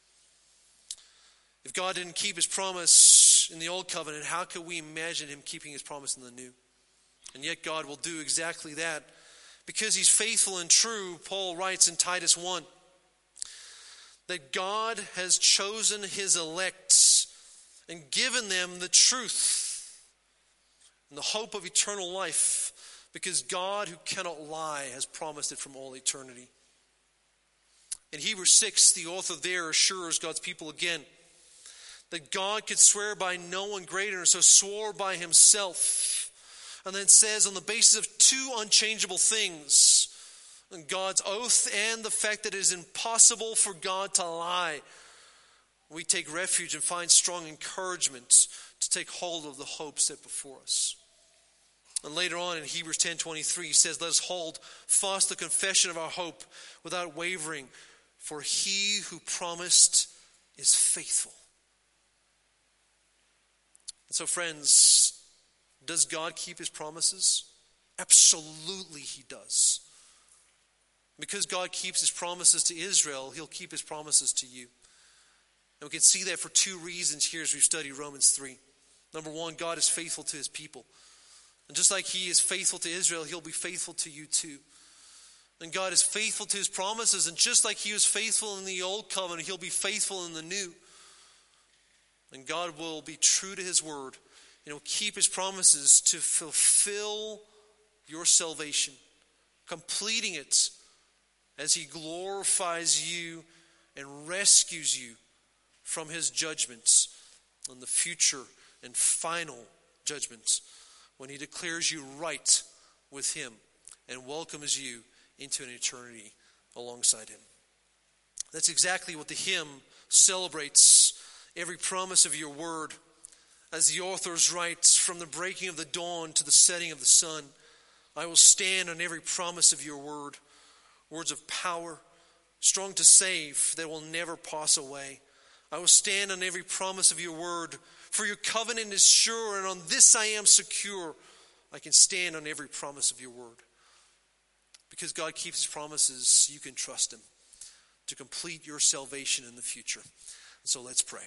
If God didn't keep his promise in the old covenant, how could we imagine him keeping his promise in the new? And yet God will do exactly that. Because he's faithful and true, Paul writes in Titus 1, that God has chosen his elect and given them the truth and the hope of eternal life, because God, who cannot lie, has promised it from all eternity. In Hebrews 6, the author there assures God's people again that God could swear by no one greater, and so swore by himself. And then says, on the basis of two unchangeable things, God's oath and the fact that it is impossible for God to lie, we take refuge and find strong encouragement to take hold of the hope set before us. And later on in Hebrews 10:23, he says, let us hold fast the confession of our hope without wavering, for he who promised is faithful. And so, friends, does God keep his promises? Absolutely he does. Because God keeps his promises to Israel, he'll keep his promises to you. And we can see that for two reasons here as we study Romans 3. Number one, God is faithful to his people. And just like he is faithful to Israel, he'll be faithful to you too. And God is faithful to his promises, and just like he was faithful in the old covenant, he'll be faithful in the new. And God will be true to his word, and he'll keep his promises to fulfill your salvation, completing it as he glorifies you and rescues you from his judgments and the future and final judgments, when he declares you right with him and welcomes you into an eternity alongside him. That's exactly what the hymn celebrates. Every promise of your word, as the authors write, from the breaking of the dawn to the setting of the sun, I will stand on every promise of your word. Words of power, strong to save, that will never pass away. I will stand on every promise of your word, for your covenant is sure, and on this I am secure. I can stand on every promise of your word. Because God keeps his promises, you can trust him to complete your salvation in the future. So let's pray.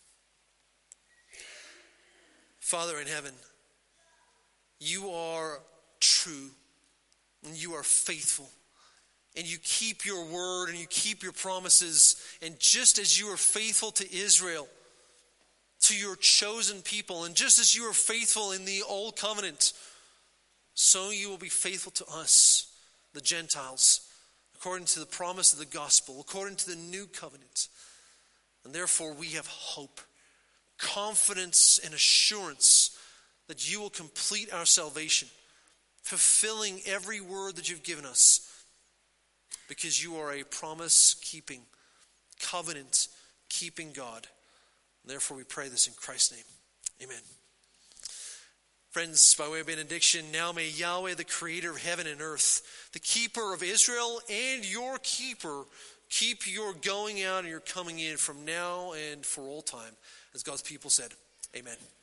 Father in heaven, you are true and you are faithful, and you keep your word and you keep your promises. And just as you are faithful to Israel, to your chosen people, and just as you are faithful in the old covenant, so you will be faithful to us, the Gentiles, according to the promise of the gospel, according to the new covenant. And therefore we have hope, confidence, and assurance that you will complete our salvation, fulfilling every word that you've given us, because you are a promise-keeping, covenant-keeping God. Therefore we pray this in Christ's name. Amen. Friends, by way of benediction, now may Yahweh, the creator of heaven and earth, the keeper of Israel and your keeper, keep your going out and your coming in from now and for all time. As God's people said, amen.